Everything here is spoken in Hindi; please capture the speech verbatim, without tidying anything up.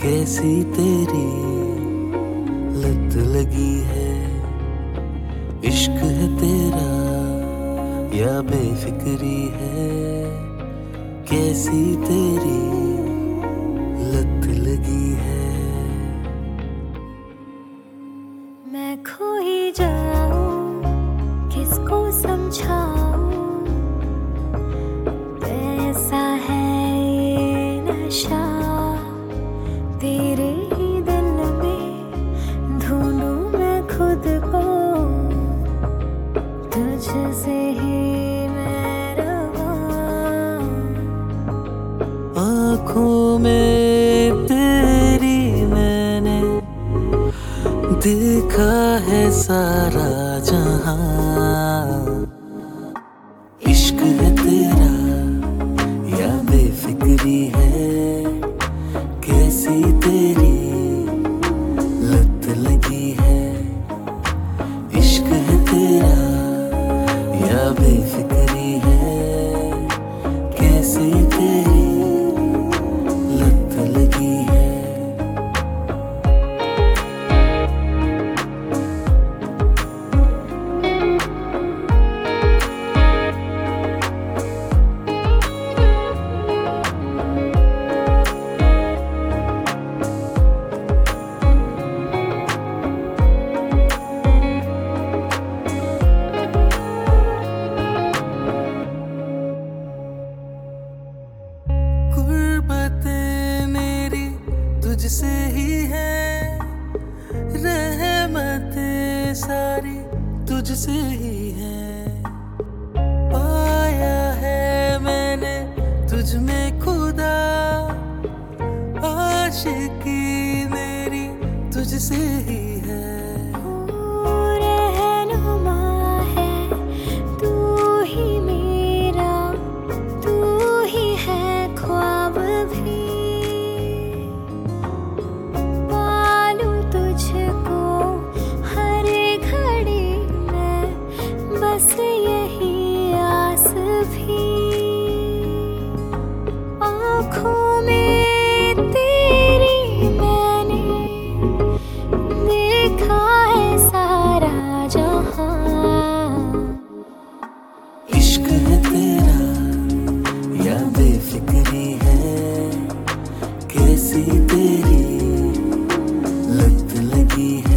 कैसी तेरी लत लगी है, इश्क है तेरा या बेफिक्री है, कैसी तेरी लत लगी है। मैं खो ही जाऊं, किसको समझाऊं, ऐसा है ये नशा, तेरे ही दिल में ढूंढूं मैं खुद को, तुझसे ही मैं रवा। आँखों में तेरी मैंने देखा है सारा जहां, इश्क है तेरा या बेफिक्री है, कैसी तेरी लत लगी है, इश्क है तेरा या बेफिक्री है, कैसी तेरी लत लगी है। तुझसे ही है, रहमतें सारी तुझसे ही है, पाया है मैंने तुझ में खुदा, आशिकी मेरी तुझसे ही है। रहनुमा है तू ही मेरा, तू ही है ख्वाब भी, बस यही आस भी। आँखों में तेरी मैंने देखा है सारा जहां, इश्क है तेरा या बेफिक्री है, कैसी तेरी लत लगी है।